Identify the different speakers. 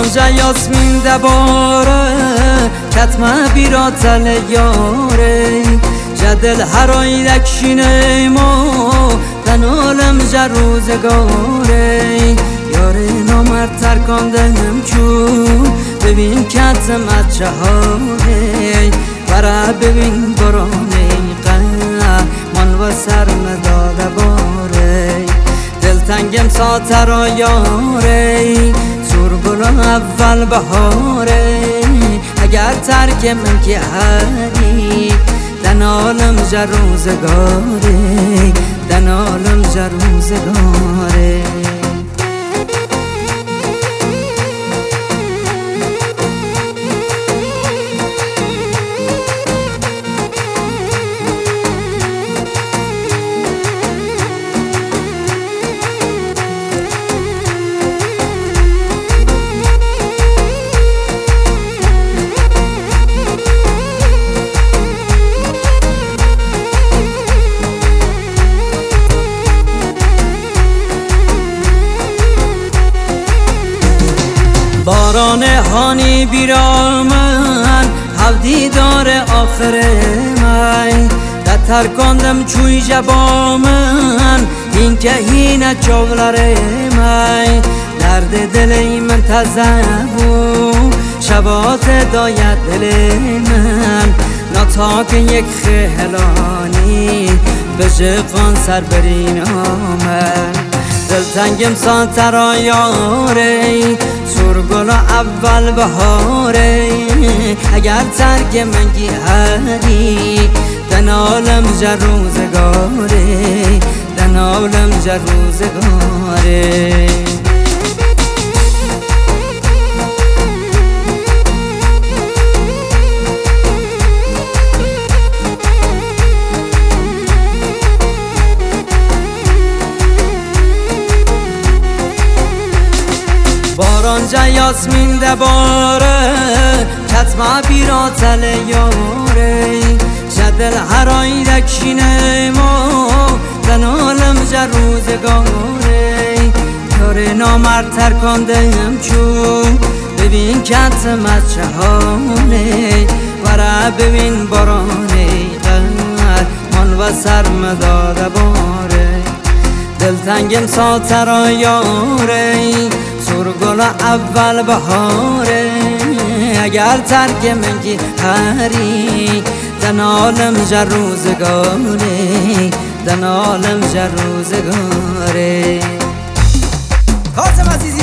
Speaker 1: بارانجا یاسمین دباره کتمه بیرا تل یاره جدل هرای دکشینه ما تنالم روزگاره یاره نامرد ترکاندنم چون ببین کتم اچهاره برا ببین برانه من و سرمداد باره دلتنگم ساتر یاره سرگل اول بهاره اگر ترک من که هری دنالم روزگاره دنالم روزگاره باران هانی بیرامن هفدی داره آخر من دتر کندم چوی جبامن این که هینه چولاره من درد دلی من تزبو شبات داید دل من نتاک یک خیلانی به جقان سر برین آمن دلتنگم ساتر یاره سرگل اول بهاره اگر ترک من گیهری دنالم روزگاره دنالم روزگاره بارانجا یاسمین دباره کتمه بیرا تل یاره جدل هرای دکشینه ما دنالم روزگاره یاره نامرد ترکاندم چون ببین کتم چهانه ورا ببین بارانه من و سرمداد باره دلتنگم ساتر یاره سرگل اول بهاره اگر ترک من که هری دنالم روزگاره دنالم روزگاره.